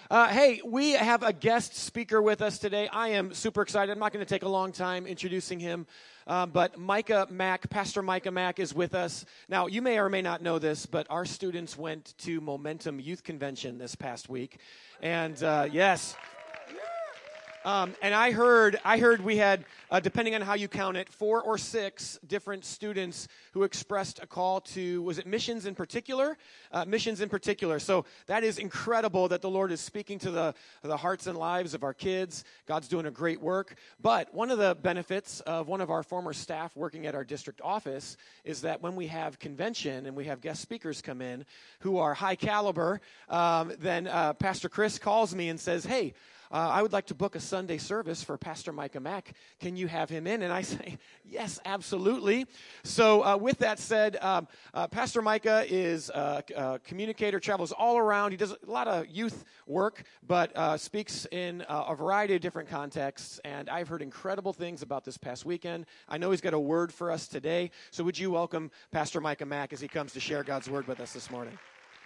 Hey, we have a guest speaker with us today. I am super excited. I'm not going to take a long time introducing him, but Micah Mack, Pastor Micah Mack is with us. Now, you may or may not know this, but our students went to Momentum Youth Convention this past week. And yes. And I heard we had, depending on how you count it, 4 or 6 different students who expressed a call to, was it missions in particular? Missions in particular. So that is incredible that the Lord is speaking to the hearts and lives of our kids. God's doing a great work. But one of the benefits of one of our former staff working at our district office is that when we have convention and we have guest speakers come in who are high caliber, then Pastor Chris calls me and says, hey, I would like to book a Sunday service for Pastor Micah Mack. Can you have him in? And I say, yes, absolutely. So with that said, Pastor Micah is a communicator, travels all around. He does a lot of youth work, but speaks in a variety of different contexts. And I've heard incredible things about this past weekend. I know he's got a word for us today. So would you welcome Pastor Micah Mack as he comes to share God's word with us this morning?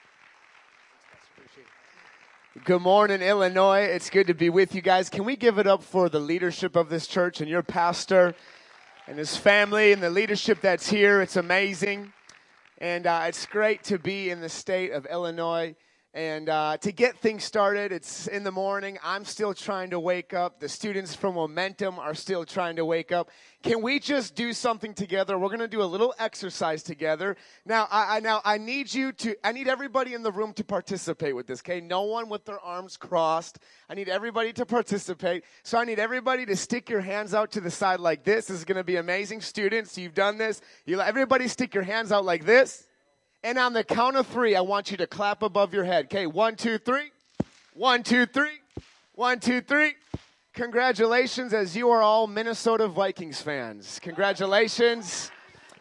Good morning, Illinois. It's good to be with you guys. Can we give it up for the leadership of this church and your pastor and his family and the leadership that's here? It's amazing. And it's great to be in the state of Illinois. And to get things started, it's in the morning. I'm still trying to wake up. The students from Momentum are still trying to wake up. Can we just do something together? We're going to do a little exercise together. Now, I need everybody in the room to participate with this, okay? No one with their arms crossed. I need everybody to participate. So I need everybody to stick your hands out to the side like this. This is going to be amazing. Students, you've done this. Everybody stick your hands out like this. And on the count of 3, I want you to clap above your head. Okay, 1, 2, 3. 1, 2, 3. 1, 2, 3. Congratulations, as you are all Minnesota Vikings fans. Congratulations.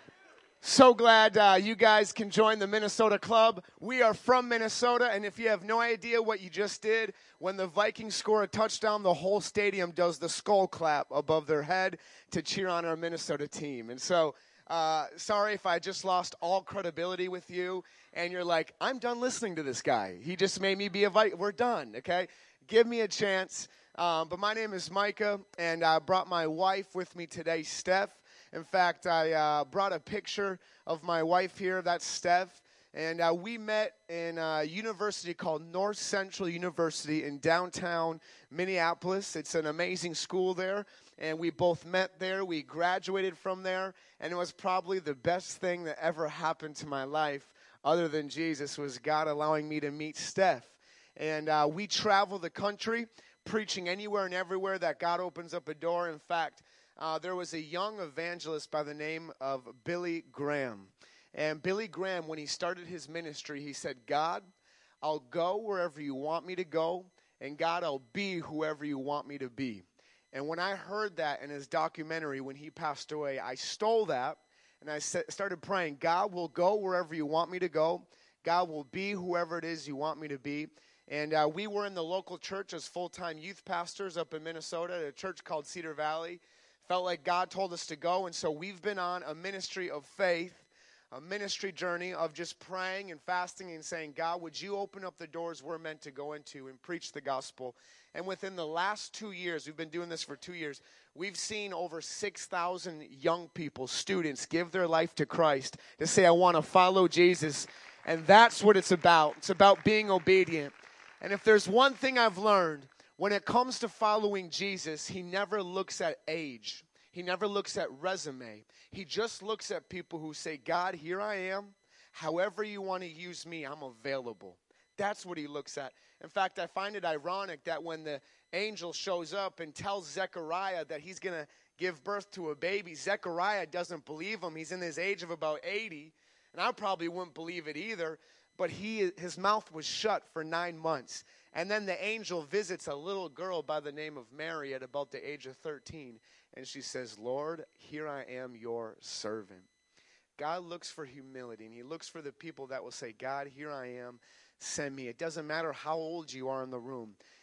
So glad you guys can join the Minnesota club. We are from Minnesota, and if you have no idea what you just did, when the Vikings score a touchdown, the whole stadium does the skull clap above their head to cheer on our Minnesota team. And so, sorry if I just lost all credibility with you, and you're like, I'm done listening to this guy. He just made me be a Viking. We're done, okay? Give me a chance. But my name is Micah, and I brought my wife with me today, Steph. In fact, I brought a picture of my wife here. That's Steph. And we met in a university called North Central University in downtown Minneapolis. It's an amazing school there. And we both met there. We graduated from there. And it was probably the best thing that ever happened to my life, other than Jesus, was God allowing me to meet Steph. And we travel the country, preaching anywhere and everywhere that God opens up a door. In fact, there was a young evangelist by the name of Billy Graham. And Billy Graham, when he started his ministry, he said, God, I'll go wherever you want me to go, and God, I'll be whoever you want me to be. And when I heard that in his documentary when he passed away, I stole that, and I started praying, God will go wherever you want me to go. God will be whoever it is you want me to be. And we were in the local church as full-time youth pastors up in Minnesota at a church called Cedar Valley. Felt like God told us to go, and so we've been on a ministry of faith, a ministry journey of just praying and fasting and saying, God, would you open up the doors we're meant to go into and preach the gospel? And within the last 2 years, we've been doing this for 2 years, we've seen over 6,000 young people, students, give their life to Christ to say, I want to follow Jesus. And that's what it's about. It's about being obedient. And if there's one thing I've learned, when it comes to following Jesus, he never looks at age. He never looks at resume. He just looks at people who say, God, here I am. However you want to use me, I'm available. That's what he looks at. In fact, I find it ironic that when the angel shows up and tells Zechariah that he's going to give birth to a baby, Zechariah doesn't believe him. He's in his age of about 80, and I probably wouldn't believe it either. But his mouth was shut for 9 months. And then the angel visits a little girl by the name of Mary at about the age of 13. And she says, Lord, here I am, your servant. God looks for humility, and he looks for the people that will say, God, here I am, send me. It doesn't matter how old you are in the room.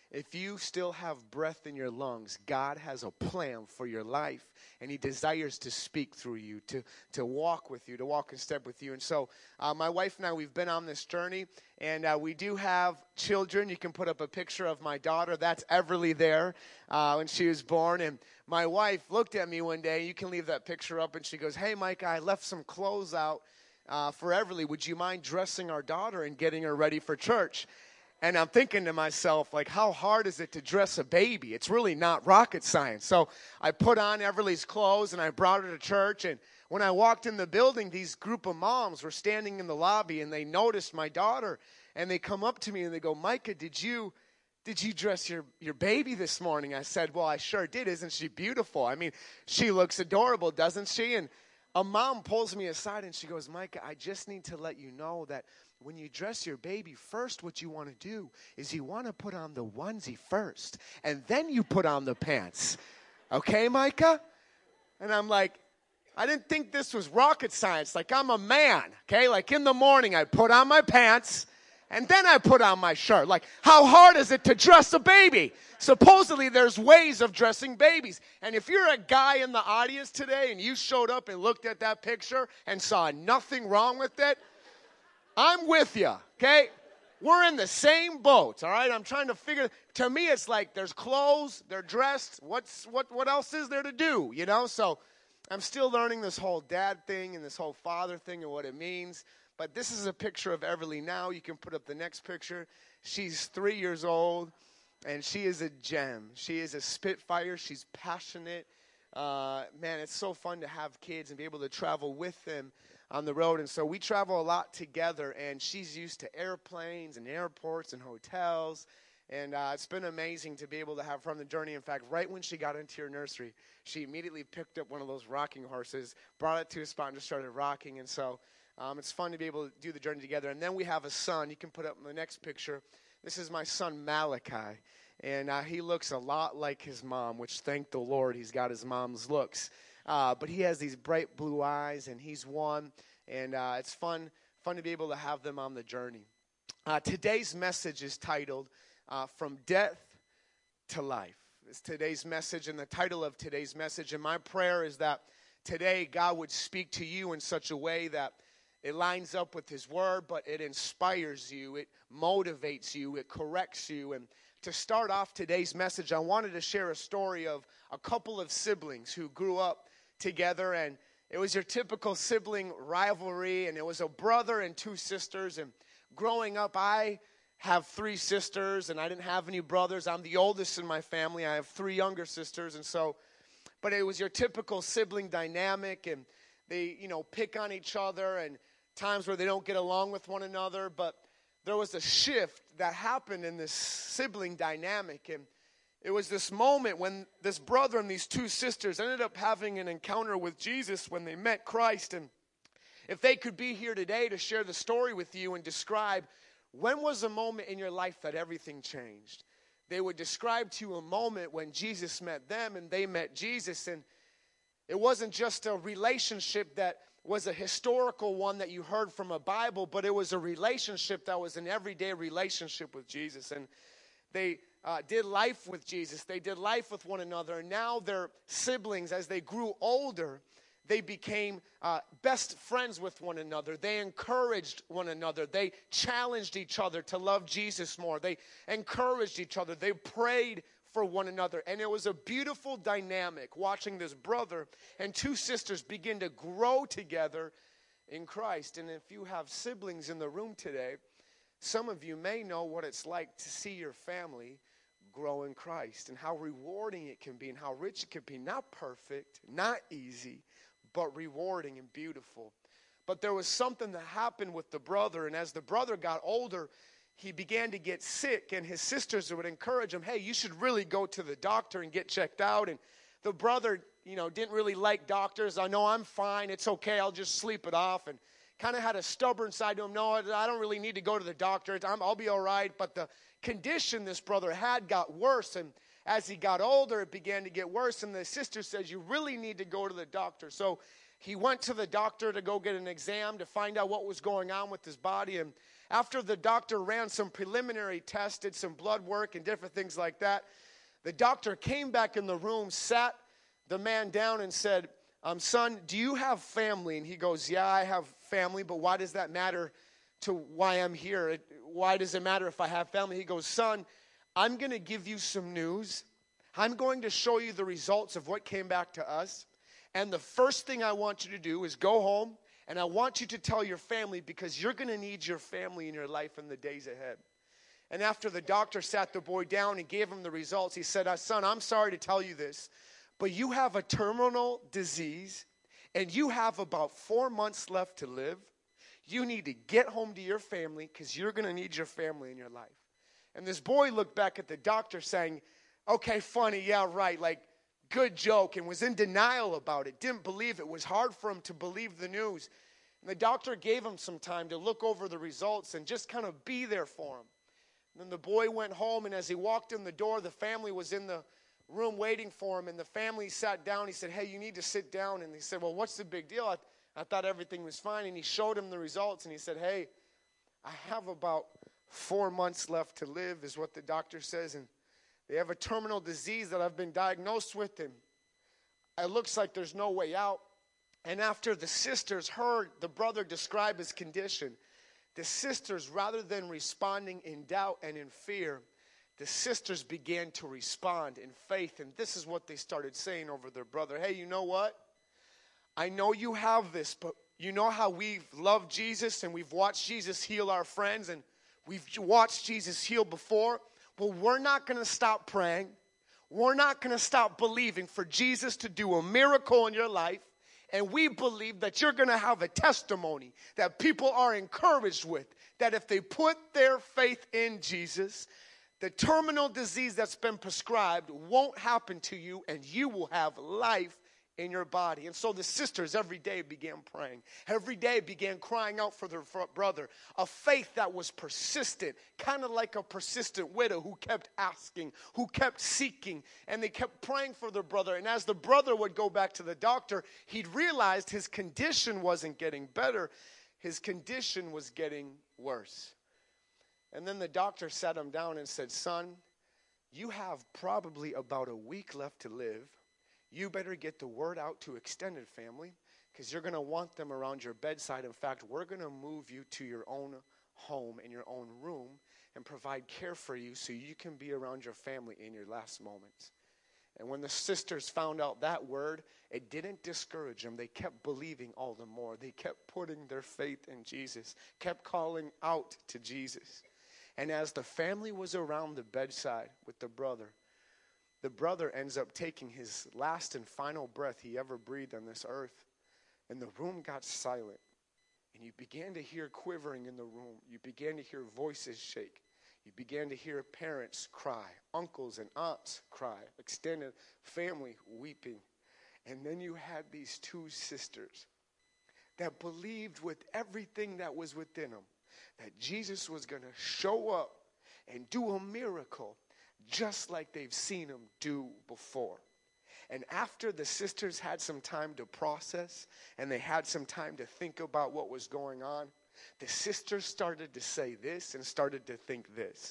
if you still have breath in your lungs, God has a plan for your life, and he desires to speak through you, to walk with you, to walk in step with you. And so my wife and I, we've been on this journey, and we do have children. You can put up a picture of my daughter. That's Everly there when she was born. And my wife looked at me one day. You can leave that picture up, and she goes, "Hey, Mike, I left some clothes out for Everly. Would you mind dressing our daughter and getting her ready for church?" And I'm thinking to myself, like, how hard is it to dress a baby? It's really not rocket science. So I put on Everly's clothes, and I brought her to church. And when I walked in the building, these group of moms were standing in the lobby, and they noticed my daughter. And they come up to me, and they go, "Micah, did you dress your baby this morning?" I said, "Well, I sure did. Isn't she beautiful? I mean, she looks adorable, doesn't she?" And a mom pulls me aside, and she goes, "Micah, I just need to let you know that when you dress your baby, first what you want to do is you want to put on the onesie first, and then you put on the pants. Okay, Micah?" And I'm like, I didn't think this was rocket science. Like, I'm a man, okay? Like, in the morning, I put on my pants, and then I put on my shirt. Like, how hard is it to dress a baby? Supposedly, there's ways of dressing babies. And if you're a guy in the audience today, and you showed up and looked at that picture and saw nothing wrong with it, I'm with you, okay? We're in the same boat, all right? I'm trying to figure. To me, it's like there's clothes, they're dressed. What else is there to do, you know? So I'm still learning this whole dad thing and this whole father thing and what it means. But this is a picture of Everly now. You can put up the next picture. She's 3 years old, and she is a gem. She is a spitfire. She's passionate. Man, it's so fun to have kids and be able to travel with them on the road. And so we travel a lot together, and she's used to airplanes and airports and hotels. And it's been amazing to be able to have her on the journey. In fact, right when she got into your nursery, she immediately picked up one of those rocking horses, brought it to a spot, and just started rocking. And so it's fun to be able to do the journey together. And then we have a son. You can put up the next picture. This is my son, Malachi. And he looks a lot like his mom, which, thank the Lord, he's got his mom's looks. But he has these bright blue eyes, and he's one. And it's fun to be able to have them on the journey. Today's message is titled, From Death to Life. It's today's message and the title of today's message. And my prayer is that today God would speak to you in such a way that it lines up with his word, but it inspires you, it motivates you, it corrects you. And to start off today's message, I wanted to share a story of a couple of siblings who grew up together, and it was your typical sibling rivalry, and it was a brother and two sisters. And growing up, I have three sisters, and I didn't have any brothers. I'm the oldest in my family. I have three younger sisters, and so, but it was your typical sibling dynamic, and they, pick on each other, and times where they don't get along with one another. But there was a shift that happened in this sibling dynamic, and it was this moment when this brother and these two sisters ended up having an encounter with Jesus when they met Christ. And if they could be here today to share the story with you and describe when was a moment in your life that everything changed, they would describe to you a moment when Jesus met them and they met Jesus. And it wasn't just a relationship that was a historical one that you heard from a Bible, but it was a relationship that was an everyday relationship with Jesus. And they did life with Jesus. They did life with one another. And now their siblings, as they grew older, they became best friends with one another. They encouraged one another. They challenged each other to love Jesus more. They encouraged each other. They prayed for one another. And it was a beautiful dynamic watching this brother and two sisters begin to grow together in Christ. And if you have siblings in the room today, some of you may know what it's like to see your family grow in Christ and how rewarding it can be and how rich it can be. Not perfect, not easy, but rewarding and beautiful. But there was something that happened with the brother, and as the brother got older, he began to get sick, and his sisters would encourage him, hey, you should really go to the doctor and get checked out. And the brother, didn't really like doctors. I know I'm fine. It's okay. I'll just sleep it off. And kind of had a stubborn side to him. No, I don't really need to go to the doctor. I'll be all right. But the condition this brother had got worse, and as he got older, it began to get worse, and the sister says, you really need to go to the doctor. So he went to the doctor to go get an exam to find out what was going on with his body, and After the doctor ran some preliminary tests, did some blood work and different things like that, the doctor came back in the room, sat the man down and said, son, do you have family? And he goes, yeah, I have family, but why does that matter to why I'm here? Why does it matter if I have family? He goes, son, I'm going to give you some news. I'm going to show you the results of what came back to us. And the first thing I want you to do is go home, and I want you to tell your family, because you're going to need your family in your life in the days ahead. And after the doctor sat the boy down and gave him the results, he said, son, I'm sorry to tell you this, but you have a terminal disease, and you have about 4 months left to live. You need to get home to your family, because you're going to need your family in your life. And this boy looked back at the doctor saying, okay, funny, yeah, right, like, good joke, and was in denial about it, didn't believe it. Was hard for him to believe the news. And the doctor gave him some time to look over the results and just kind of be there for him. And then the boy went home, and as he walked in the door, the family was in the room waiting for him, and the family sat down. He said, hey, you need to sit down. And he said, well, what's the big deal? I thought everything was fine. And he showed him the results, and he said, hey, I have about 4 months left to live, is what the doctor says, and they have a terminal disease that I've been diagnosed with, and it looks like there's no way out. And after the sisters heard the brother describe his condition, the sisters, rather than responding in doubt and in fear, the sisters began to respond in faith. And this is what they started saying over their brother. Hey, you know what? I know you have this, but you know how we've loved Jesus and we've watched Jesus heal our friends and we've watched Jesus heal before? Well, we're not going to stop praying. We're not going to stop believing for Jesus to do a miracle in your life. And we believe that you're going to have a testimony that people are encouraged with, that if they put their faith in Jesus, the terminal disease that's been prescribed won't happen to you, and you will have life in your body. And so the sisters every day began praying. Every day began crying out for their brother. A faith that was persistent, kind of like a persistent widow who kept asking, who kept seeking, and they kept praying for their brother. And as the brother would go back to the doctor, he'd realized his condition wasn't getting better. His condition was getting worse. And then the doctor sat him down and said, son, you have probably about a week left to live. You better get the word out to extended family, because you're going to want them around your bedside. In fact, we're going to move you to your own home in your own room and provide care for you so you can be around your family in your last moments. And when the sisters found out that word, it didn't discourage them. They kept believing all the more. They kept putting their faith in Jesus, kept calling out to Jesus. And as the family was around the bedside with the brother ends up taking his last and final breath he ever breathed on this earth. And the room got silent. And you began to hear quivering in the room. You began to hear voices shake. You began to hear parents cry, uncles and aunts cry, extended family weeping. And then you had these two sisters that believed with everything that was within them that Jesus was going to show up and do a miracle just like they've seen him do before. And after the sisters had some time to process and they had some time to think about what was going on, the sisters started to say this and started to think this.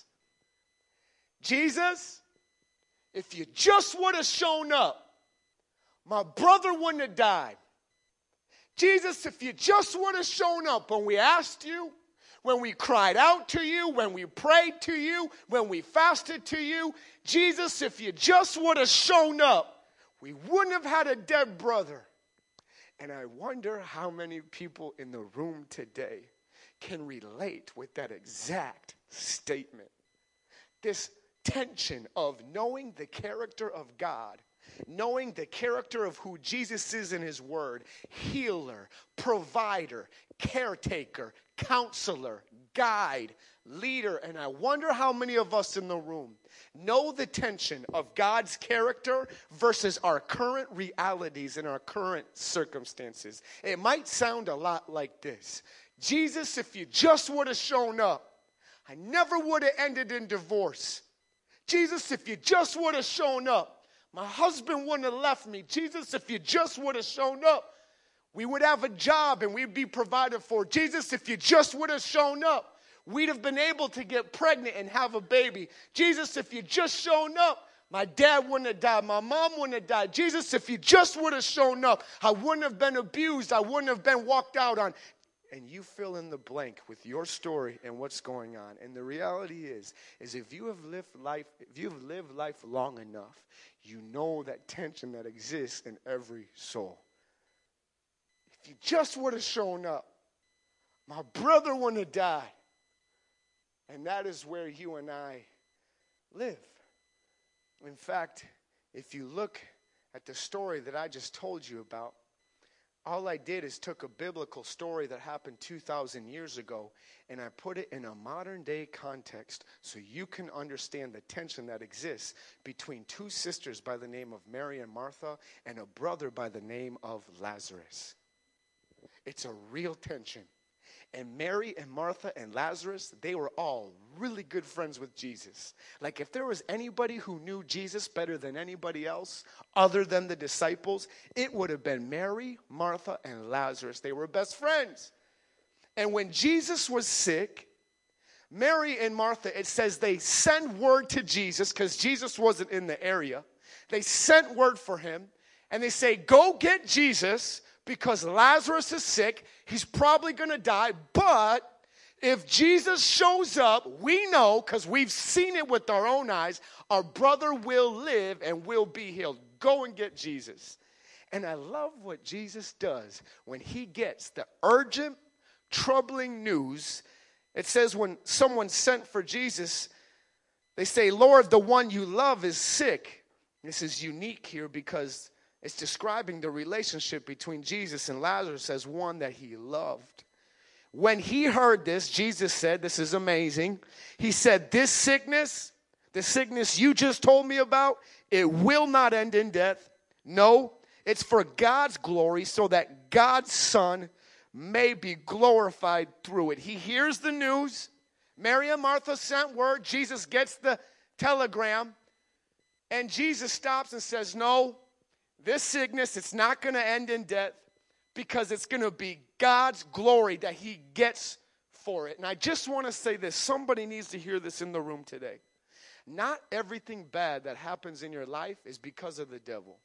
Jesus, if you just would have shown up, my brother wouldn't have died. Jesus, if you just would have shown up when we asked you, when we cried out to you, when we prayed to you, when we fasted to you, Jesus, if you just would have shown up, we wouldn't have had a dead brother. And I wonder how many people in the room today can relate with that exact statement. This tension of knowing the character of God, knowing the character of who Jesus is in his word, healer, provider, caretaker, counselor, guide, leader. And I wonder how many of us in the room know the tension of God's character versus our current realities and our current circumstances. It might sound a lot like this. Jesus, if you just would have shown up, I never would have ended in divorce. Jesus, if you just would have shown up, my husband wouldn't have left me. Jesus, if you just would have shown up, we would have a job and we'd be provided for. Jesus, if you just would have shown up, we'd have been able to get pregnant and have a baby. Jesus, if you just shown up, my dad wouldn't have died. My mom wouldn't have died. Jesus, if you just would have shown up, I wouldn't have been abused. I wouldn't have been walked out on. And you fill in the blank with your story and what's going on. And the reality is if you have lived life long enough, you know that tension that exists in every soul. If you just would have shown up, my brother wouldn't have died. And that is where you and I live. In fact, if you look at the story that I just told you about, all I did is took a biblical story that happened 2,000 years ago, and I put it in a modern day context so you can understand the tension that exists between two sisters by the name of Mary and Martha and a brother by the name of Lazarus. It's a real tension. And Mary and Martha and Lazarus, they were all really good friends with Jesus. Like if there was anybody who knew Jesus better than anybody else, other than the disciples, it would have been Mary, Martha, and Lazarus. They were best friends. And when Jesus was sick, Mary and Martha, it says they sent word to Jesus because Jesus wasn't in the area. They sent word for him, and they say, go get Jesus because Lazarus is sick. He's probably going to die. But if Jesus shows up, we know, because we've seen it with our own eyes, our brother will live and will be healed. Go and get Jesus. And I love what Jesus does when he gets the urgent, troubling news. It says when someone sent for Jesus, they say, Lord, the one you love is sick. This is unique here because it's describing the relationship between Jesus and Lazarus as one that he loved. When he heard this, Jesus said, this is amazing. He said, the sickness you just told me about, it will not end in death. No, it's for God's glory so that God's Son may be glorified through it. He hears the news. Mary and Martha sent word. Jesus gets the telegram. And Jesus stops and says, no, this sickness, it's not going to end in death because it's going to be God's glory that he gets for it. And I just want to say this. Somebody needs to hear this in the room today. Not everything bad that happens in your life is because of the devil.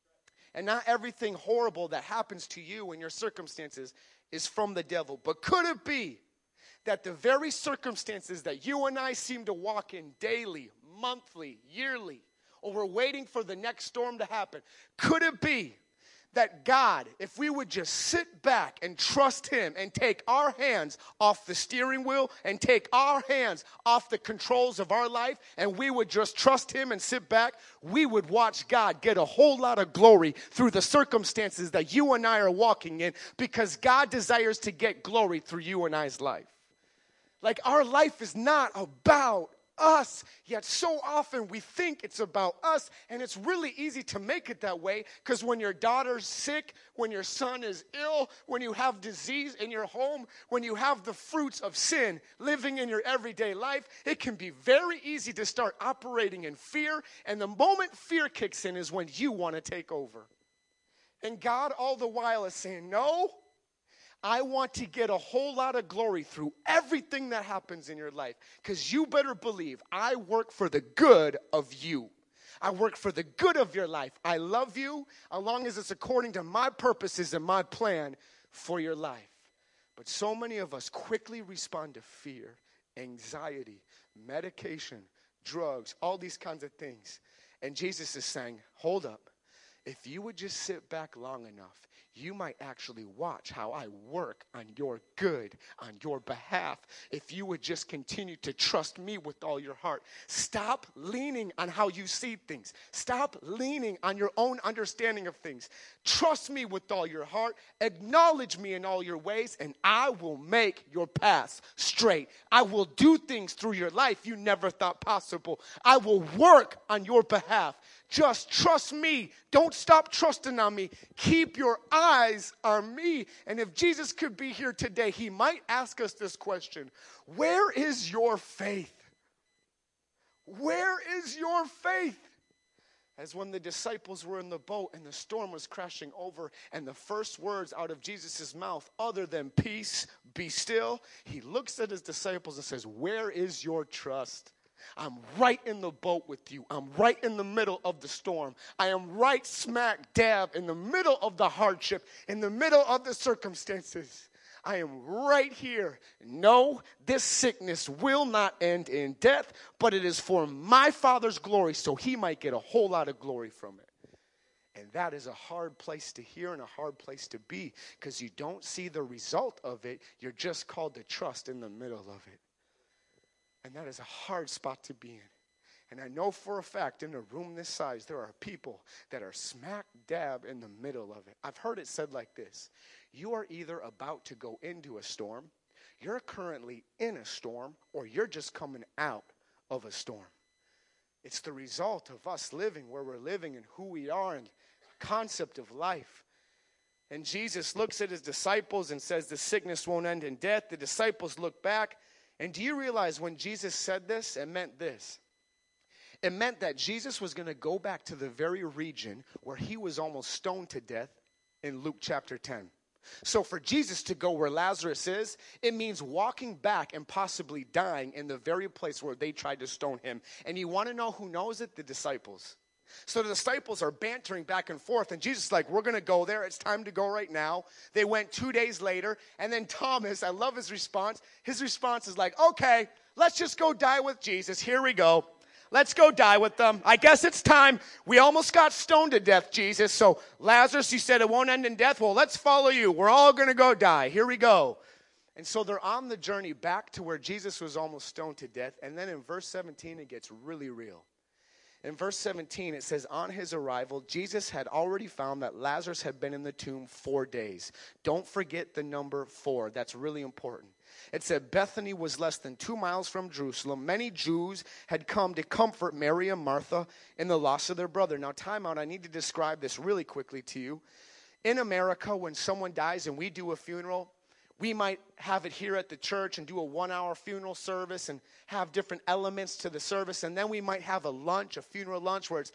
And not everything horrible that happens to you in your circumstances is from the devil. But could it be that the very circumstances that you and I seem to walk in daily, monthly, yearly, or we're waiting for the next storm to happen, could it be that God, if we would just sit back and trust him and take our hands off the steering wheel and take our hands off the controls of our life and we would just trust him and sit back, we would watch God get a whole lot of glory through the circumstances that you and I are walking in because God desires to get glory through you and I's life. Like our life is not about us, yet so often we think it's about us, and it's really easy to make it that way because when your daughter's sick, when your son is ill, when you have disease in your home, when you have the fruits of sin living in your everyday life, it can be very easy to start operating in fear, and the moment fear kicks in is when you want to take over. And God all the while is saying, no, I want to get a whole lot of glory through everything that happens in your life. Because you better believe I work for the good of you. I work for the good of your life. I love you as long as it's according to my purposes and my plan for your life. But so many of us quickly respond to fear, anxiety, medication, drugs, all these kinds of things. And Jesus is saying, hold up. If you would just sit back long enough, you might actually watch how I work on your good, on your behalf, if you would just continue to trust me with all your heart. Stop leaning on how you see things. Stop leaning on your own understanding of things. Trust me with all your heart. Acknowledge me in all your ways, and I will make your paths straight. I will do things through your life you never thought possible. I will work on your behalf. Just trust me. Don't stop trusting on me. Keep your eyes on me. And if Jesus could be here today, he might ask us this question. Where is your faith? Where is your faith? as when the disciples were in the boat and the storm was crashing over, and the first words out of Jesus' mouth, other than peace, be still, he looks at his disciples and says, where is your trust? I'm right in the boat with you. I'm right in the middle of the storm. I am right smack dab in the middle of the hardship, in the middle of the circumstances. I am right here. No, this sickness will not end in death, but it is for my Father's glory, so he might get a whole lot of glory from it. And that is a hard place to hear and a hard place to be, because you don't see the result of it. You're just called to trust in the middle of it. And that is a hard spot to be in. And I know for a fact in a room this size, there are people that are smack dab in the middle of it. I've heard it said like this. You are either about to go into a storm, you're currently in a storm, or you're just coming out of a storm. It's the result of us living where we're living and who we are and the concept of life. And Jesus looks at his disciples and says the sickness won't end in death. The disciples look back. And do you realize when Jesus said this, it meant this? It meant that Jesus was going to go back to the very region where he was almost stoned to death in Luke chapter 10. So for Jesus to go where Lazarus is, it means walking back and possibly dying in the very place where they tried to stone him. And you want to know who knows it? The disciples. So the disciples are bantering back and forth, and Jesus is like, we're going to go there. It's time to go right now. They went 2 days later, and then Thomas, I love his response. His response is like, okay, let's just go die with Jesus. Here we go. Let's go die with them. I guess it's time. We almost got stoned to death, Jesus. So Lazarus, you said it won't end in death. Well, let's follow you. We're all going to go die. Here we go. And so they're on the journey back to where Jesus was almost stoned to death. And then in verse 17, it gets really real. In verse 17, it says, on his arrival, Jesus had already found that Lazarus had been in the tomb 4 days. Don't forget the number 4. That's really important. It said Bethany was less than 2 miles from Jerusalem. Many Jews had come to comfort Mary and Martha in the loss of their brother. Now, time out. I need to describe this really quickly to you. In America, when someone dies and we do a funeral, we might have it here at the church and do a 1-hour funeral service and have different elements to the service. And then we might have a lunch, a funeral lunch, where it's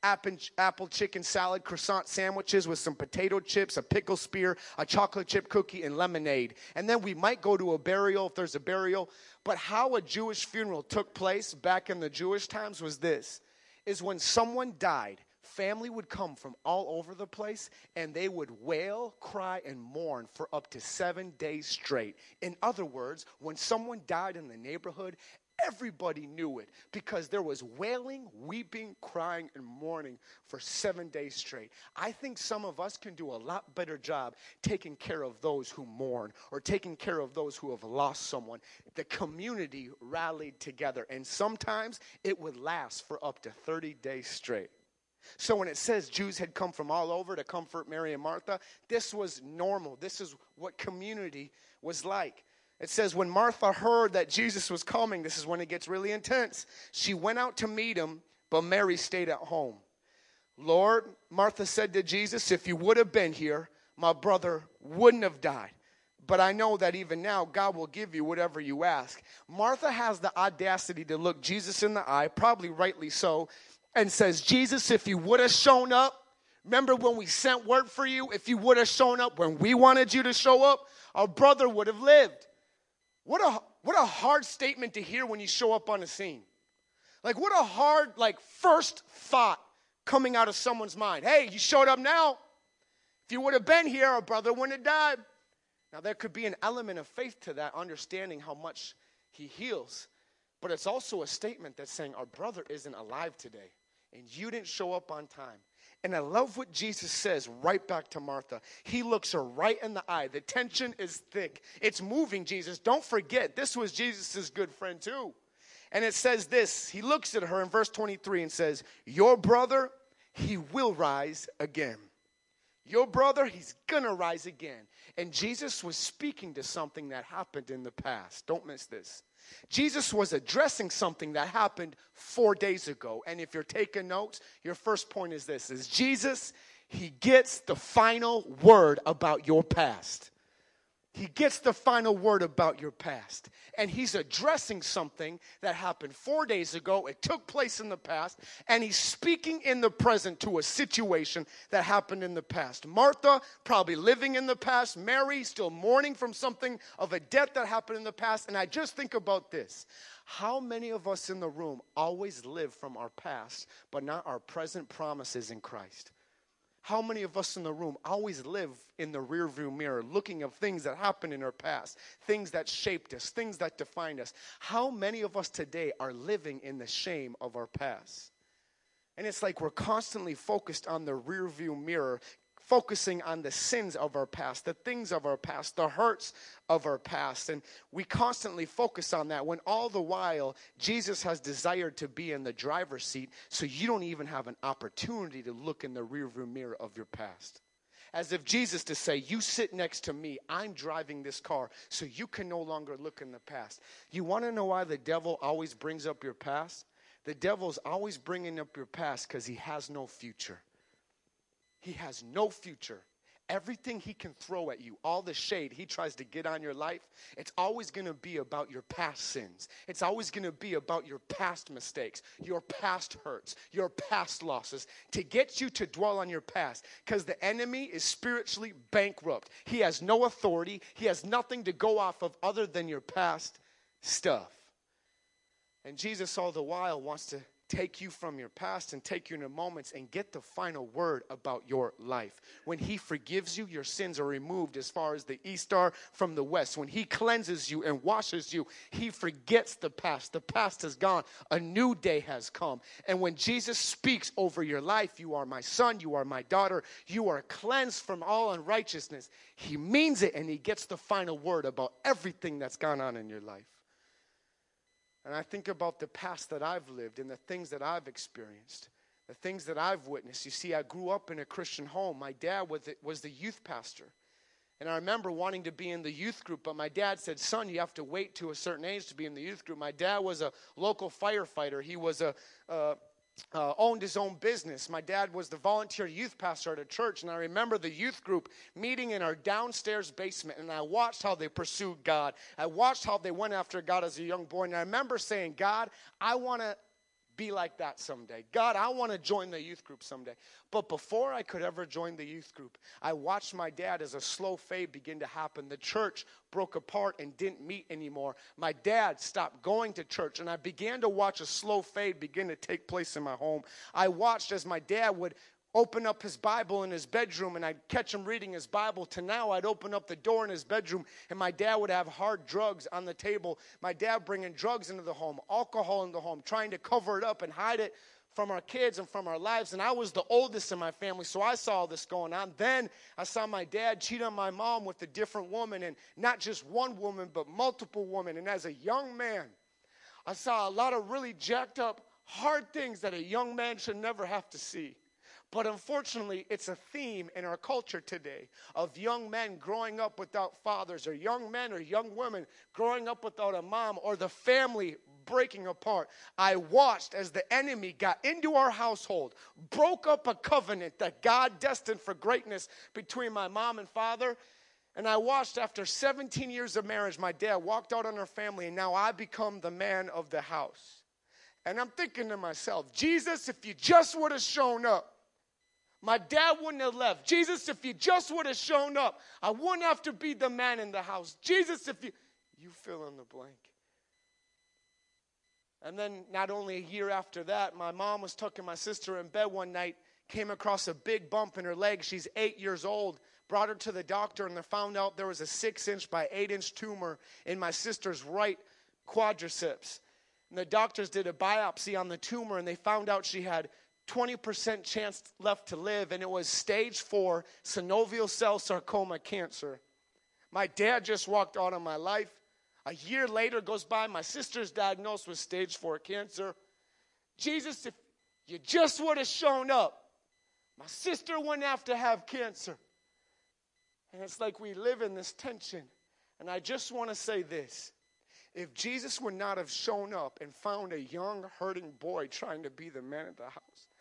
apple chicken salad, croissant sandwiches with some potato chips, a pickle spear, a chocolate chip cookie, and lemonade. And then we might go to a burial if there's a burial. But how a Jewish funeral took place back in the Jewish times was this, is when someone died, family would come from all over the place, and they would wail, cry, and mourn for up to 7 days straight. In other words, when someone died in the neighborhood, everybody knew it because there was wailing, weeping, crying, and mourning for 7 days straight. I think some of us can do a lot better job taking care of those who mourn or taking care of those who have lost someone. The community rallied together, and sometimes it would last for up to 30 days straight. So when it says Jews had come from all over to comfort Mary and Martha, this was normal. This is what community was like. It says when Martha heard that Jesus was coming, this is when it gets really intense. She went out to meet him, but Mary stayed at home. Lord, Martha said to Jesus, if you would have been here, my brother wouldn't have died. But I know that even now, God will give you whatever you ask. Martha has the audacity to look Jesus in the eye, probably rightly so, and says, Jesus, if you would have shown up, remember when we sent word for you? If you would have shown up when we wanted you to show up, our brother would have lived. What a hard statement to hear when you show up on a scene. Like, what a hard, first thought coming out of someone's mind. Hey, you showed up now. If you would have been here, our brother wouldn't have died. Now, there could be an element of faith to that, understanding how much he heals. But it's also a statement that's saying our brother isn't alive today, and you didn't show up on time. And I love what Jesus says right back to Martha. He looks her right in the eye. The tension is thick. It's moving, Jesus. Don't forget, this was Jesus' good friend too. And it says this. He looks at her in verse 23 and says, your brother, he will rise again. Your brother, he's going to rise again. And Jesus was speaking to something that happened in the past. Don't miss this. Jesus was addressing something that happened 4 days ago. And if you're taking notes, your first point is this, is Jesus, he gets the final word about your past. He gets the final word about your past. And he's addressing something that happened 4 days ago. It took place in the past. And he's speaking in the present to a situation that happened in the past. Martha, probably living in the past. Mary, still mourning from something of a death that happened in the past. And I just think about this. How many of us in the room always live from our past, but not our present promises in Christ? How many of us in the room always live in the rearview mirror, looking at things that happened in our past, things that shaped us, things that defined us? How many of us today are living in the shame of our past? And it's like we're constantly focused on the rearview mirror, focusing on the sins of our past, the things of our past, the hurts of our past. And we constantly focus on that when all the while Jesus has desired to be in the driver's seat, so you don't even have an opportunity to look in the rearview mirror of your past. As if Jesus to say, you sit next to me, I'm driving this car, so you can no longer look in the past. You want to know why the devil always brings up your past? The devil's always bringing up your past because he has no future. He has no future. Everything he can throw at you, all the shade he tries to get on your life, it's always going to be about your past sins. It's always going to be about your past mistakes, your past hurts, your past losses, to get you to dwell on your past, because the enemy is spiritually bankrupt. He has no authority. He has nothing to go off of other than your past stuff. And Jesus all the while wants to take you from your past and take you into moments and get the final word about your life. When he forgives you, your sins are removed as far as the east are from the west. When he cleanses you and washes you, he forgets the past. The past is gone. A new day has come. And when Jesus speaks over your life, you are my son, you are my daughter, you are cleansed from all unrighteousness. He means it, and he gets the final word about everything that's gone on in your life. And I think about the past that I've lived and the things that I've experienced, the things that I've witnessed. You see, I grew up in a Christian home. My dad was the youth pastor. And I remember wanting to be in the youth group, but my dad said, son, you have to wait to a certain age to be in the youth group. My dad was a local firefighter. He was owned his own business. My dad was the volunteer youth pastor at a church, and I remember the youth group meeting in our downstairs basement, and I watched how they pursued God. I watched how they went after God as a young boy, and I remember saying, God, I want to be like that someday. God, I want to join the youth group someday. But before I could ever join the youth group, I watched my dad as a slow fade begin to happen. The church broke apart and didn't meet anymore. My dad stopped going to church, and I began to watch a slow fade begin to take place in my home. I watched as my dad would open up his Bible in his bedroom, and I'd catch him reading his Bible, to now I'd open up the door in his bedroom, and my dad would have hard drugs on the table. My dad bringing drugs into the home, alcohol in the home, trying to cover it up and hide it from our kids and from our lives. And I was the oldest in my family, so I saw all this going on. Then I saw my dad cheat on my mom with a different woman, and not just one woman, but multiple women. And as a young man, I saw a lot of really jacked up, hard things that a young man should never have to see. But unfortunately, it's a theme in our culture today of young men growing up without fathers, or young men or young women growing up without a mom, or the family breaking apart. I watched as the enemy got into our household, broke up a covenant that God destined for greatness between my mom and father. And I watched after 17 years of marriage, my dad walked out on our family, and now I become the man of the house. And I'm thinking to myself, Jesus, if you just would have shown up, my dad wouldn't have left. Jesus, if you just would have shown up, I wouldn't have to be the man in the house. Jesus, if you fill in the blank. And then not only a year after that, my mom was tucking my sister in bed one night, came across a big bump in her leg. She's 8 years old. Brought her to the doctor, and they found out there was a 6-inch by 8-inch tumor in my sister's right quadriceps. And the doctors did a biopsy on the tumor, and they found out she had 20% chance left to live, and it was stage 4 synovial cell sarcoma cancer. My dad just walked out of my life. A year later goes by, my sister's diagnosed with stage 4 cancer. Jesus, if you just would have shown up, my sister wouldn't have to have cancer. And it's like we live in this tension. And I just want to say this. If Jesus would not have shown up and found a young, hurting boy trying to be the man at the house,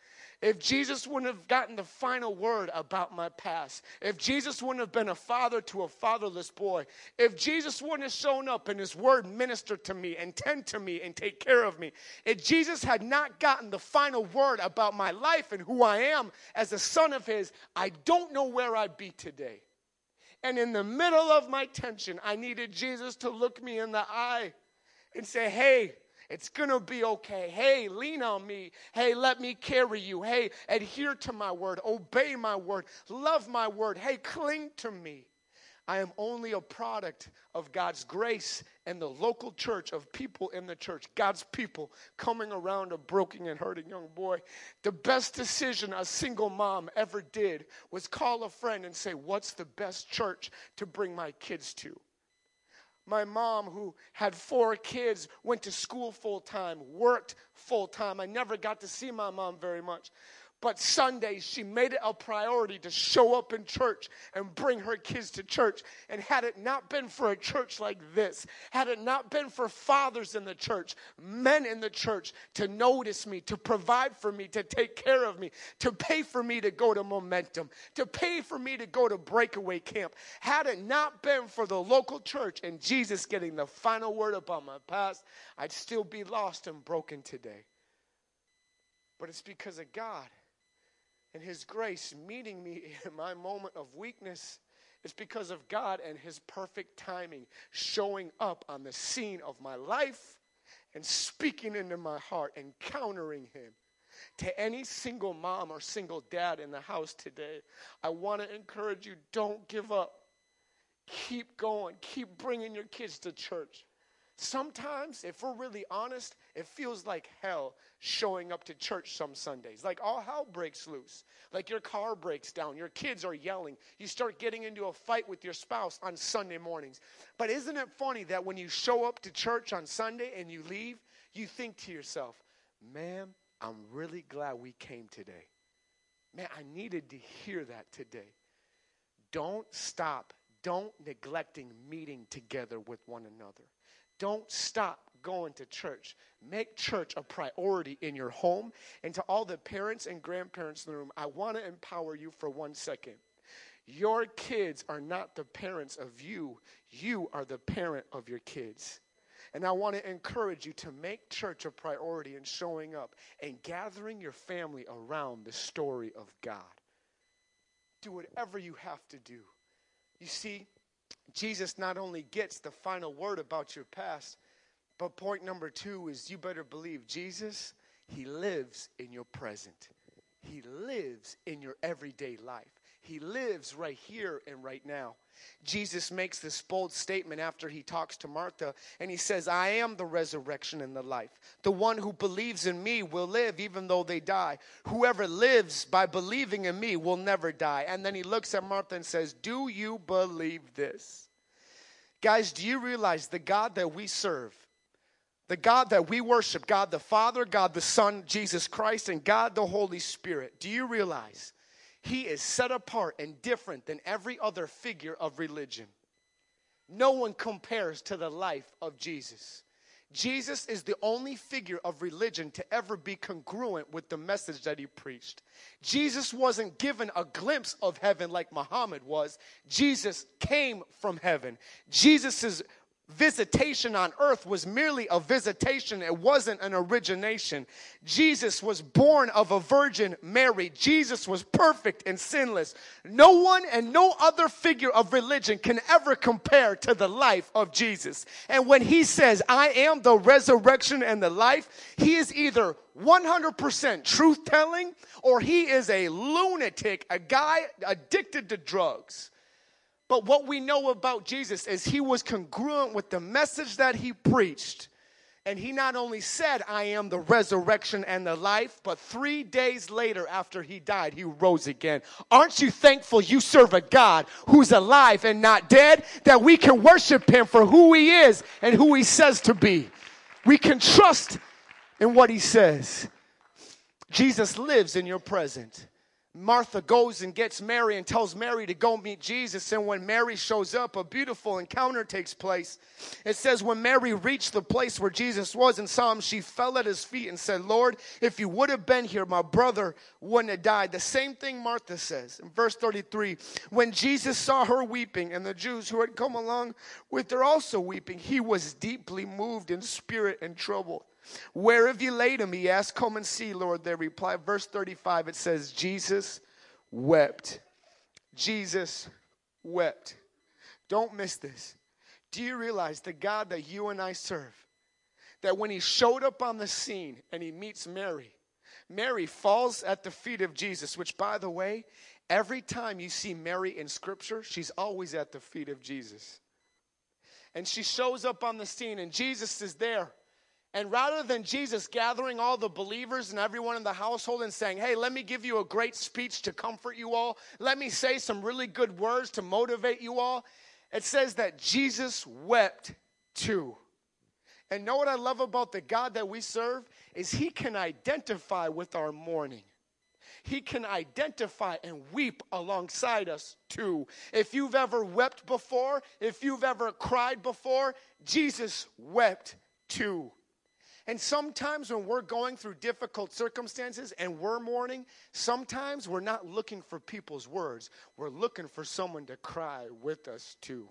If Jesus wouldn't have gotten the final word about my past, if Jesus wouldn't have been a father to a fatherless boy, if Jesus wouldn't have shown up and his word ministered to me and tend to me and take care of me, if Jesus had not gotten the final word about my life and who I am as a son of his, I don't know where I'd be today. And in the middle of my tension, I needed Jesus to look me in the eye and say, hey, it's going to be okay. Hey, lean on me. Hey, let me carry you. Hey, adhere to my word. Obey my word. Love my word. Hey, cling to me. I am only a product of God's grace and the local church of people in the church, God's people coming around a broken and hurting young boy. The best decision a single mom ever did was call a friend and say, what's the best church to bring my kids to? My mom, who had 4 kids, went to school full-time, worked full-time. I never got to see my mom very much. But Sundays, she made it a priority to show up in church and bring her kids to church. And had it not been for a church like this, had it not been for fathers in the church, men in the church to notice me, to provide for me, to take care of me, to pay for me to go to Momentum, to pay for me to go to Breakaway Camp, had it not been for the local church and Jesus getting the final word about my past, I'd still be lost and broken today. But it's because of God and his grace meeting me in my moment of weakness. It's because of God and his perfect timing showing up on the scene of my life and speaking into my heart and countering him. To any single mom or single dad in the house today, I want to encourage you, don't give up. Keep going. Keep bringing your kids to church. Sometimes, if we're really honest, it feels like hell showing up to church some Sundays. Like all hell breaks loose. Like your car breaks down. Your kids are yelling. You start getting into a fight with your spouse on Sunday mornings. But isn't it funny that when you show up to church on Sunday and you leave, you think to yourself, man, I'm really glad we came today. Man, I needed to hear that today. Don't stop. Don't neglecting meeting together with one another. Don't stop going to church. Make church a priority in your home. And to all the parents and grandparents in the room, I want to empower you for 1 second. Your kids are not the parents of you. You are the parent of your kids. And I want to encourage you to make church a priority in showing up and gathering your family around the story of God. Do whatever you have to do. You see, Jesus not only gets the final word about your past, but point number 2 is you better believe Jesus, he lives in your present. He lives in your everyday life. He lives right here and right now. Jesus makes this bold statement after he talks to Martha, and he says, I am the resurrection and the life. The one who believes in me will live even though they die. Whoever lives by believing in me will never die. And then he looks at Martha and says, do you believe this? Guys, do you realize the God that we serve, the God that we worship, God the Father, God the Son, Jesus Christ, and God the Holy Spirit, do you realize he is set apart and different than every other figure of religion? No one compares to the life of Jesus. Jesus is the only figure of religion to ever be congruent with the message that he preached. Jesus wasn't given a glimpse of heaven like Muhammad was. Jesus came from heaven. Jesus' visitation on earth was merely a visitation. It wasn't an origination. Jesus was born of a virgin Mary. Jesus was perfect and sinless. No one and no other figure of religion can ever compare to the life of Jesus. And when he says, I am the resurrection and the life, he is either 100% truth-telling or he is a lunatic, a guy addicted to drugs. But what we know about Jesus is he was congruent with the message that he preached. And he not only said, I am the resurrection and the life, but 3 days later after he died, he rose again. Aren't you thankful you serve a God who's alive and not dead? That we can worship him for who he is and who he says to be. We can trust in what he says. Jesus lives in your present. Martha goes and gets Mary and tells Mary to go meet Jesus. And when Mary shows up, a beautiful encounter takes place. It says when Mary reached the place where Jesus was and saw him, she fell at his feet and said, Lord, if you would have been here, my brother wouldn't have died. The same thing Martha says in verse 33. When Jesus saw her weeping and the Jews who had come along with her also weeping, he was deeply moved in spirit and troubled. Where have you laid him? He asked. Come and see, Lord, they replied. Verse 35, it says, Jesus wept. Jesus wept. Don't miss this. Do you realize the God that you and I serve, that when he showed up on the scene and he meets Mary, Mary falls at the feet of Jesus, which, by the way, every time you see Mary in Scripture, she's always at the feet of Jesus. And she shows up on the scene and Jesus is there. And rather than Jesus gathering all the believers and everyone in the household and saying, hey, let me give you a great speech to comfort you all. Let me say some really good words to motivate you all. It says that Jesus wept too. And know what I love about the God that we serve is he can identify with our mourning. He can identify and weep alongside us too. If you've ever wept before, if you've ever cried before, Jesus wept too. And sometimes when we're going through difficult circumstances and we're mourning, sometimes we're not looking for people's words. We're looking for someone to cry with us too.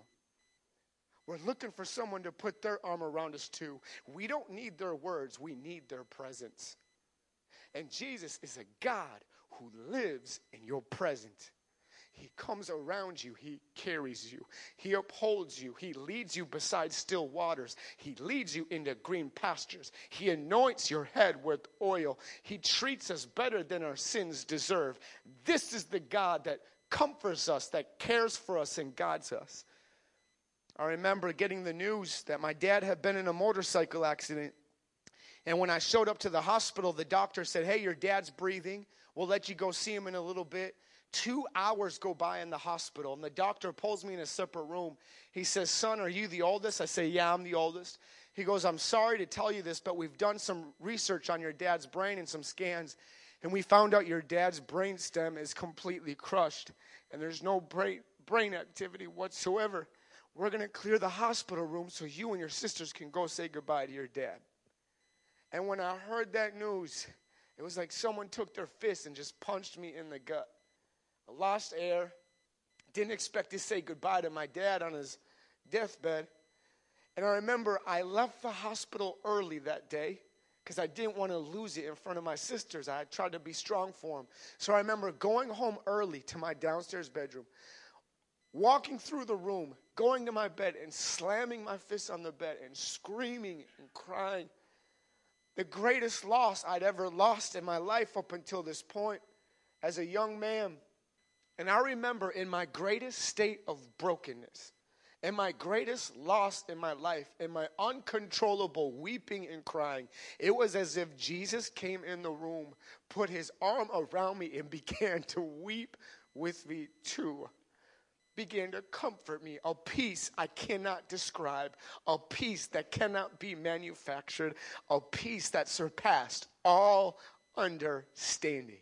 We're looking for someone to put their arm around us too. We don't need their words. We need their presence. And Jesus is a God who lives in your present. He comes around you. He carries you. He upholds you. He leads you beside still waters. He leads you into green pastures. He anoints your head with oil. He treats us better than our sins deserve. This is the God that comforts us, that cares for us and guides us. I remember getting the news that my dad had been in a motorcycle accident. And when I showed up to the hospital, the doctor said, hey, your dad's breathing. We'll let you go see him in a little bit. 2 hours go by in the hospital, and the doctor pulls me in a separate room. He says, son, are you the oldest? I say, yeah, I'm the oldest. He goes, I'm sorry to tell you this, but we've done some research on your dad's brain and some scans, and we found out your dad's brain stem is completely crushed, and there's no brain activity whatsoever. We're going to clear the hospital room so you and your sisters can go say goodbye to your dad. And when I heard that news, it was like someone took their fist and just punched me in the gut. I lost air, didn't expect to say goodbye to my dad on his deathbed. And I remember I left the hospital early that day because I didn't want to lose it in front of my sisters. I tried to be strong for them. So I remember going home early to my downstairs bedroom, walking through the room, going to my bed and slamming my fist on the bed and screaming and crying. The greatest loss I'd ever lost in my life up until this point as a young man. And I remember in my greatest state of brokenness, in my greatest loss in my life, in my uncontrollable weeping and crying, it was as if Jesus came in the room, put his arm around me, and began to weep with me too. Began to comfort me, a peace I cannot describe, a peace that cannot be manufactured, a peace that surpassed all understanding.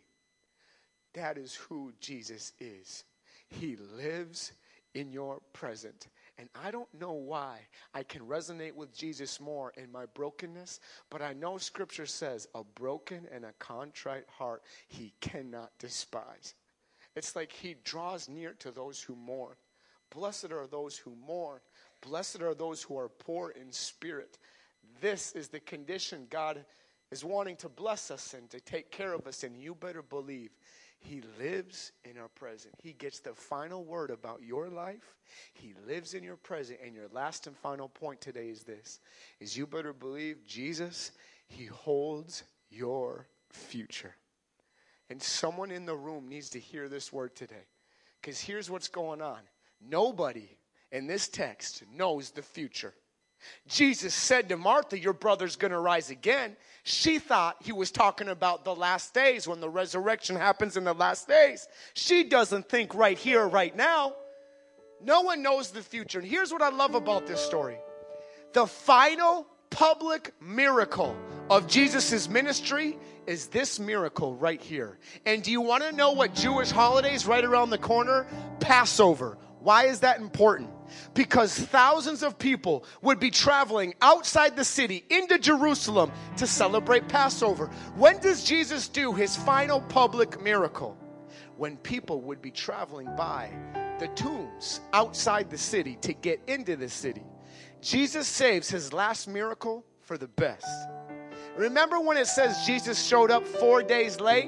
That is who Jesus is. He lives in your present. And I don't know why I can resonate with Jesus more in my brokenness, but I know Scripture says a broken and a contrite heart he cannot despise. It's like he draws near to those who mourn. Blessed are those who mourn. Blessed are those who are poor in spirit. This is the condition God is wanting to bless us and to take care of us. And you better believe he lives in our present. He gets the final word about your life. He lives in your present. And your last and final point today is this, is you better believe Jesus, he holds your future. And someone in the room needs to hear this word today. Because here's what's going on. Nobody in this text knows the future. Jesus said to Martha, your brother's going to rise again. She thought he was talking about the last days, when the resurrection happens in the last days. She doesn't think right here, right now. No one knows the future. And here's what I love about this story. The final public miracle of Jesus' ministry is this miracle right here. And do you want to know what Jewish holidays right around the corner? Passover. Why is that important? Because thousands of people would be traveling outside the city into Jerusalem to celebrate Passover. When does Jesus do his final public miracle? When people would be traveling by the tombs outside the city to get into the city. Jesus saves his last miracle for the best. Remember when it says Jesus showed up 4 days late?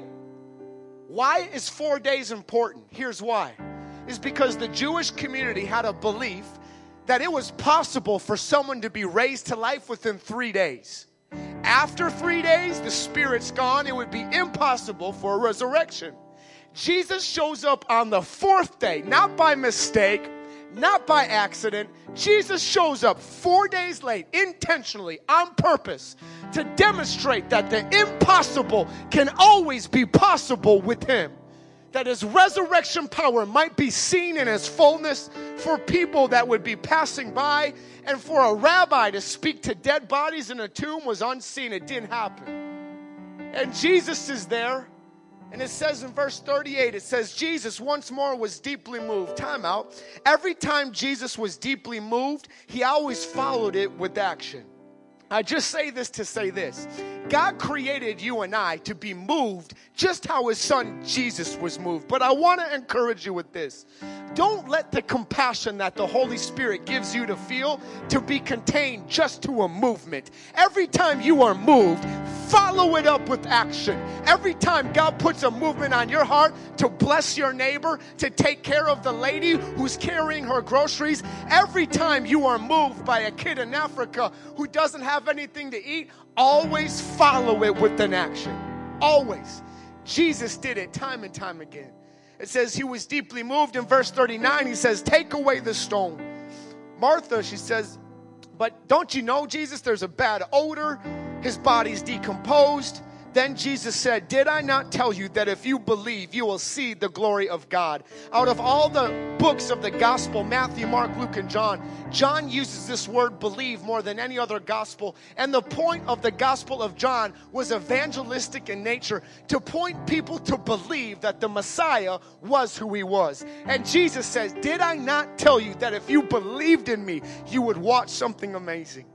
Why is 4 days important? Here's why. It's because the Jewish community had a belief that it was possible for someone to be raised to life within 3 days. After 3 days, the spirit's gone. It would be impossible for a resurrection. Jesus shows up on the 4th day, not by mistake, not by accident. Jesus shows up 4 days late, intentionally, on purpose, to demonstrate that the impossible can always be possible with him. That his resurrection power might be seen in his fullness for people that would be passing by, and for a rabbi to speak to dead bodies in a tomb was unseen. It didn't happen. And Jesus is there. And it says in verse 38, it says, Jesus once more was deeply moved. Time out. Every time Jesus was deeply moved, he always followed it with action. I just say this to say this. God created you and I to be moved just how his son Jesus was moved. But I want to encourage you with this. Don't let the compassion that the Holy Spirit gives you to feel to be contained just to a movement. Every time you are moved, follow it up with action. Every time God puts a movement on your heart to bless your neighbor, to take care of the lady who's carrying her groceries, every time you are moved by a kid in Africa who doesn't have anything to eat, always follow it with an action. Always. Jesus did it time and time again. It says he was deeply moved. In verse 39, he says, take away the stone. Martha, she says, but don't you know, Jesus, there's a bad odor. His body's decomposed. Then Jesus said, did I not tell you that if you believe, you will see the glory of God? Out of all the books of the gospel, Matthew, Mark, Luke, and John, John uses this word believe more than any other gospel. And the point of the gospel of John was evangelistic in nature, to point people to believe that the Messiah was who he was. And Jesus says, did I not tell you that if you believed in me, you would watch something amazing?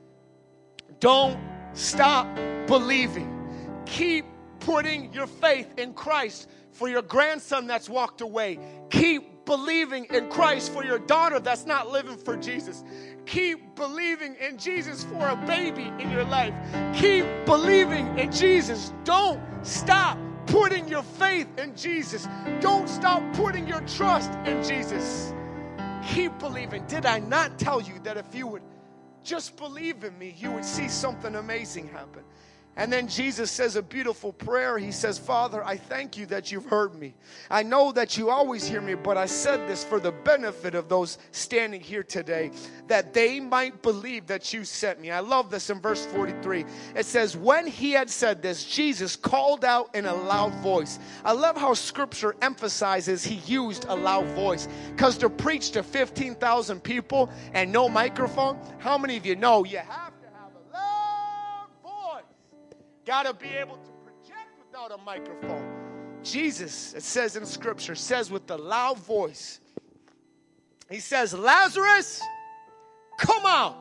Don't stop believing. Keep putting your faith in Christ for your grandson that's walked away. Keep believing in Christ for your daughter that's not living for Jesus. Keep believing in Jesus for a baby in your life. Keep believing in Jesus. Don't stop putting your faith in Jesus. Don't stop putting your trust in Jesus. Keep believing. Did I not tell you that if you would just believe in me, you would see something amazing happen? And then Jesus says a beautiful prayer. He says, Father, I thank you that you've heard me. I know that you always hear me, but I said this for the benefit of those standing here today, that they might believe that you sent me. I love this in verse 43. It says, when he had said this, Jesus called out in a loud voice. I love how scripture emphasizes he used a loud voice, because to preach to 15,000 people and no microphone, how many of you know you have to have a loud voice? Got to be able to project without a microphone. Jesus, it says in scripture, says with the loud voice, he says, Lazarus, come out.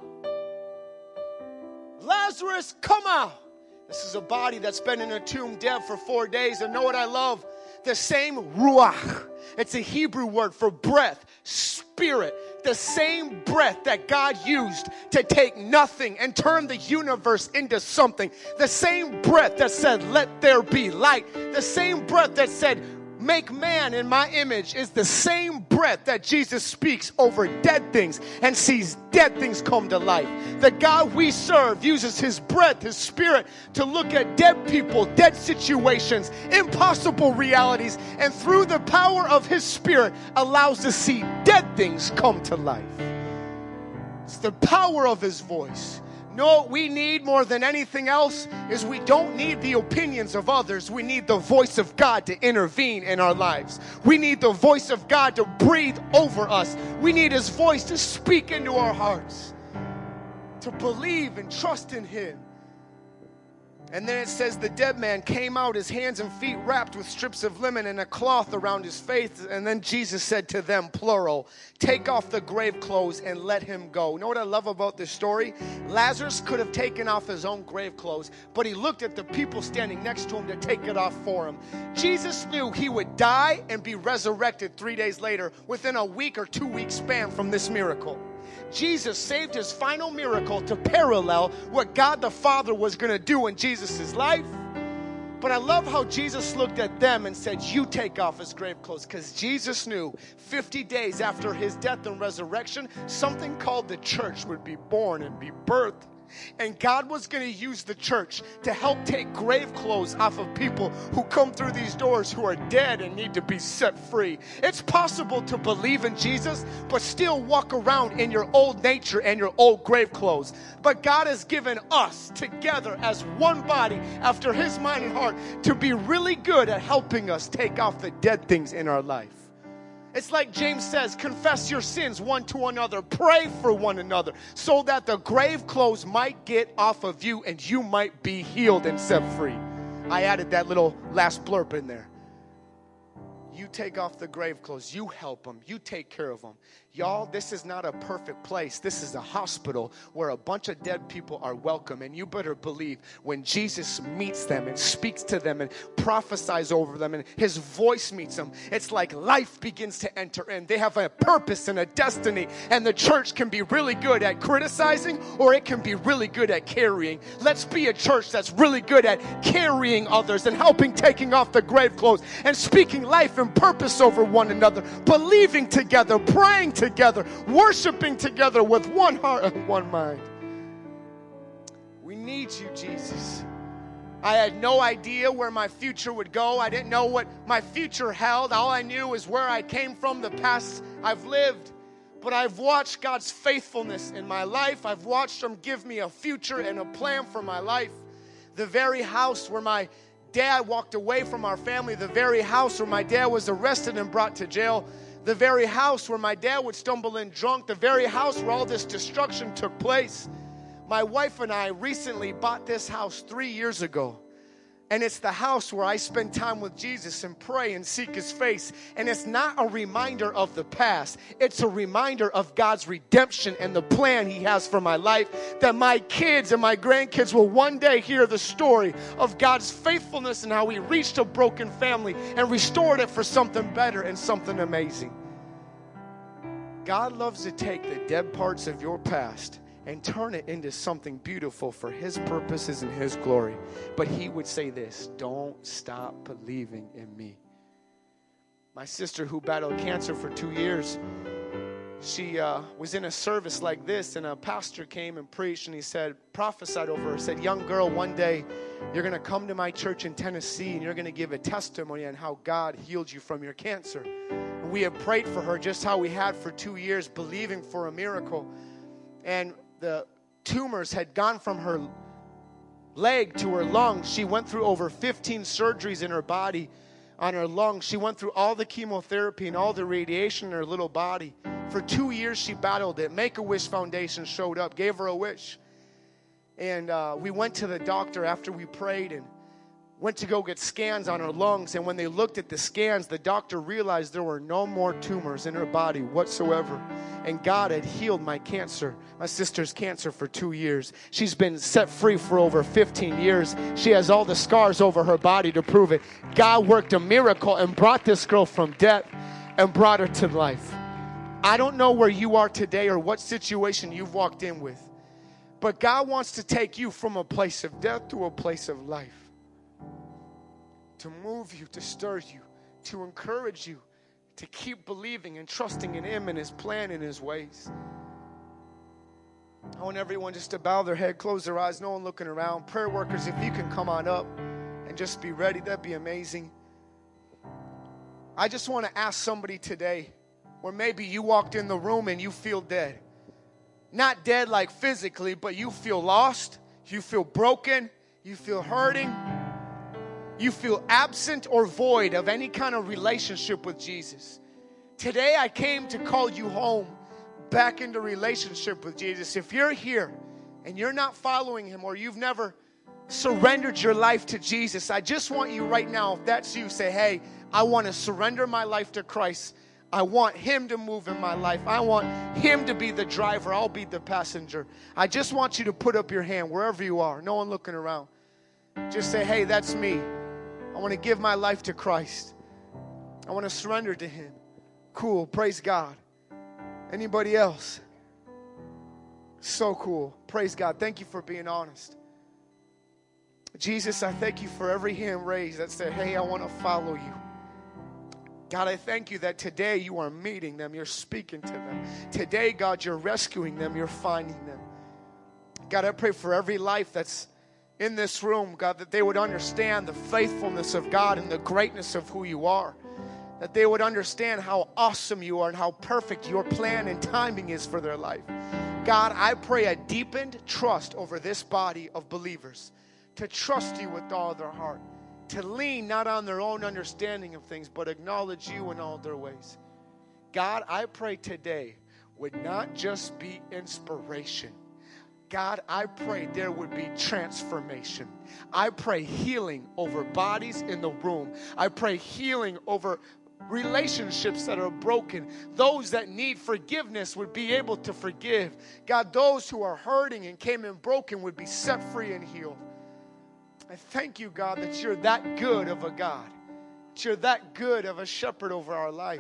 Lazarus, come out. This is a body that's been in a tomb dead for 4 days. And know what I love? The same ruach. It's a Hebrew word for breath, spirit. The same breath that God used to take nothing and turn the universe into something. The same breath that said, let there be light. The same breath that said, make man in my image, is the same breath that Jesus speaks over dead things and sees dead things come to life. The God we serve uses his breath, his spirit, to look at dead people, dead situations, impossible realities, and through the power of his spirit allows to see dead things come to life. It's the power of his voice. No, what we need more than anything else is we don't need the opinions of others. We need the voice of God to intervene in our lives. We need the voice of God to breathe over us. We need his voice to speak into our hearts, to believe and trust in him. And then it says the dead man came out, his hands and feet wrapped with strips of linen and a cloth around his face. And then Jesus said to them, plural, take off the grave clothes and let him go. You know what I love about this story? Lazarus could have taken off his own grave clothes, but he looked at the people standing next to him to take it off for him. Jesus knew he would die and be resurrected 3 days later within a week or 2 week span from this miracle. Jesus saved his final miracle to parallel what God the Father was going to do in Jesus' life. But I love how Jesus looked at them and said, you take off his grave clothes, because Jesus knew 50 days after his death and resurrection, something called the church would be born and be birthed. And God was going to use the church to help take grave clothes off of people who come through these doors who are dead and need to be set free. It's possible to believe in Jesus, but still walk around in your old nature and your old grave clothes. But God has given us together as one body after his mind and heart to be really good at helping us take off the dead things in our life. It's like James says, confess your sins one to another, pray for one another, so that the grave clothes might get off of you and you might be healed and set free. I added that little last blurb in there. You take off the grave clothes. You help them. You take care of them. Y'all, this is not a perfect place. This is a hospital where a bunch of dead people are welcome. And you better believe when Jesus meets them and speaks to them and prophesies over them and his voice meets them, it's like life begins to enter in. They have a purpose and a destiny. And the church can be really good at criticizing, or it can be really good at carrying. Let's be a church that's really good at carrying others and helping taking off the grave clothes and speaking life and purpose over one another, believing together, praying together, worshiping together with one heart and one mind. We need you, Jesus. I had no idea where my future would go. I didn't know what my future held. All I knew is where I came from, the past I've lived. But I've watched God's faithfulness in my life. I've watched him give me a future and a plan for my life. The very house where my dad walked away from our family, the very house where my dad was arrested and brought to jail, the very house where my dad would stumble in drunk, the very house where all this destruction took place. My wife and I recently bought this house 3 years ago. And it's the house where I spend time with Jesus and pray and seek his face. And it's not a reminder of the past. It's a reminder of God's redemption and the plan he has for my life, that my kids and my grandkids will one day hear the story of God's faithfulness and how he reached a broken family and restored it for something better and something amazing. God loves to take the dead parts of your past and turn it into something beautiful for his purposes and his glory. But he would say this, don't stop believing in me. My sister, who battled cancer for 2 years, she was in a service like this, and a pastor came and preached, and he said, prophesied over her, said, young girl, one day you're going to come to my church in Tennessee, and you're going to give a testimony on how God healed you from your cancer. And we had prayed for her just how we had for 2 years, believing for a miracle. And the tumors had gone from her leg to her lungs. She went through over 15 surgeries in her body on her lungs. She went through all the chemotherapy and all the radiation in her little body. For 2 years, she battled it. Make-A-Wish Foundation showed up, gave her a wish. And we went to the doctor after we prayed and went to go get scans on her lungs. And when they looked at the scans, the doctor realized there were no more tumors in her body whatsoever. And God had healed my cancer, my sister's cancer, for 2 years. She's been set free for over 15 years. She has all the scars over her body to prove it. God worked a miracle and brought this girl from death and brought her to life. I don't know where you are today or what situation you've walked in with, but God wants to take you from a place of death to a place of life. To move you, to stir you, to encourage you, to keep believing and trusting in him and his plan and his ways. I want everyone just to bow their head, close their eyes, no one looking around. Prayer workers, if you can come on up and just be ready, that'd be amazing. I just want to ask somebody today, where maybe you walked in the room and you feel dead. Not dead like physically, but you feel lost, you feel broken, you feel hurting. You feel absent or void of any kind of relationship with Jesus. Today I came to call you home, back into relationship with Jesus. If you're here and you're not following him, or you've never surrendered your life to Jesus, I just want you right now, if that's you, say, hey, I want to surrender my life to Christ. I want Him to move in my life. I want Him to be the driver. I'll be the passenger. I just want you to put up your hand wherever you are. No one looking around. Just say, hey, that's me. I want to give my life to Christ. I want to surrender to Him. Cool. Praise God. Anybody else? So cool. Praise God. Thank you for being honest. Jesus, I thank you for every hand raised that said, hey, I want to follow you. God, I thank you that today you are meeting them. You're speaking to them. Today, God, you're rescuing them. You're finding them. God, I pray for every life that's in this room, God, that they would understand the faithfulness of God and the greatness of who you are. That they would understand how awesome you are and how perfect your plan and timing is for their life. God, I pray a deepened trust over this body of believers to trust you with all their heart, to lean not on their own understanding of things, but acknowledge you in all their ways. God, I pray today would not just be inspiration. God, I pray there would be transformation. I pray healing over bodies in the room. I pray healing over relationships that are broken. Those that need forgiveness would be able to forgive. God, those who are hurting and came in broken would be set free and healed. I thank you, God, that you're that good of a God. That you're that good of a shepherd over our life.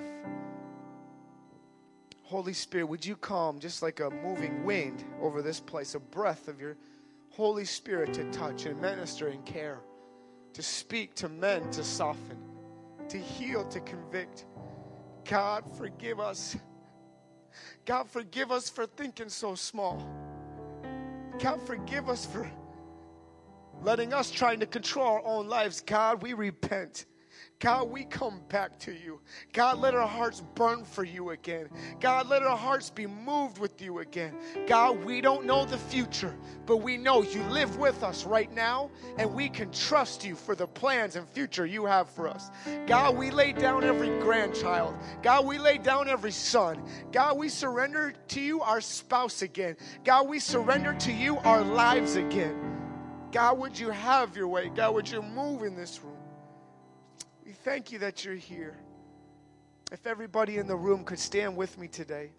Holy Spirit, would you come just like a moving wind over this place, a breath of your Holy Spirit to touch and minister and care, to speak to men, to soften, to heal, to convict. God, forgive us. God, forgive us for thinking so small. God, forgive us for letting us trying to control our own lives. God, we repent. God, we come back to you. God, let our hearts burn for you again. God, let our hearts be moved with you again. God, we don't know the future, but we know you live with us right now, and we can trust you for the plans and future you have for us. God, we lay down every grandchild. God, we lay down every son. God, we surrender to you our spouse again. God, we surrender to you our lives again. God, would you have your way? God, would you move in this room? We thank you that you're here. If everybody in the room could stand with me today.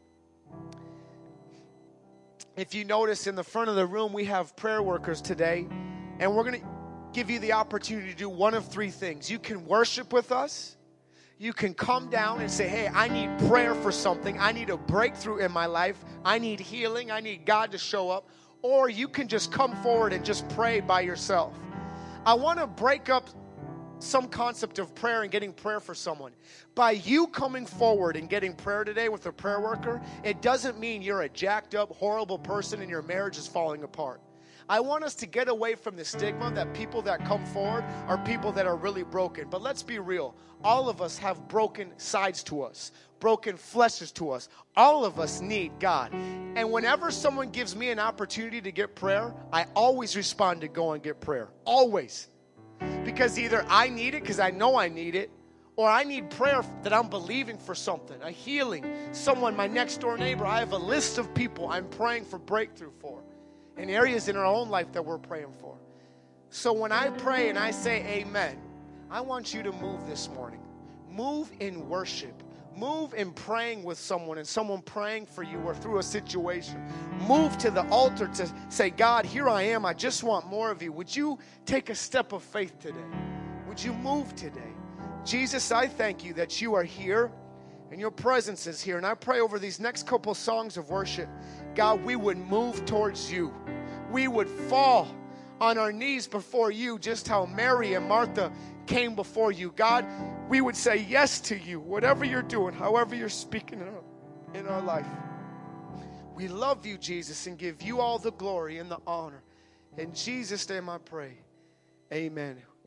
If you notice in the front of the room, we have prayer workers today. And we're going to give you the opportunity to do one of three things. You can worship with us. You can come down and say, hey, I need prayer for something. I need a breakthrough in my life. I need healing. I need God to show up. Or you can just come forward and just pray by yourself. I want to break up some concept of prayer and getting prayer for someone. By you coming forward and getting prayer today with a prayer worker, it doesn't mean you're a jacked up, horrible person and your marriage is falling apart. I want us to get away from the stigma that people that come forward are people that are really broken. But let's be real. All of us have broken sides to us, broken fleshes to us. All of us need God. And whenever someone gives me an opportunity to get prayer, I always respond to go and get prayer. Always. Because either I need it because I know I need it, or I need prayer that I'm believing for something, a healing, someone, my next door neighbor. I have a list of people I'm praying for breakthrough for, and areas in our own life that we're praying for. So when I pray and I say amen, I want you to move this morning. Move in worship. Move in praying with someone and someone praying for you or through a situation. Move to the altar to say, God, here I am. I just want more of you. Would you take a step of faith today? Would you move today? Jesus, I thank you that you are here and your presence is here. And I pray over these next couple songs of worship, God, we would move towards you. We would fall on our knees before you, just how Mary and Martha came before you. God, we would say yes to you, whatever you're doing, however you're speaking in our life. We love you, Jesus, and give you all the glory and the honor. In Jesus' name I pray. Amen.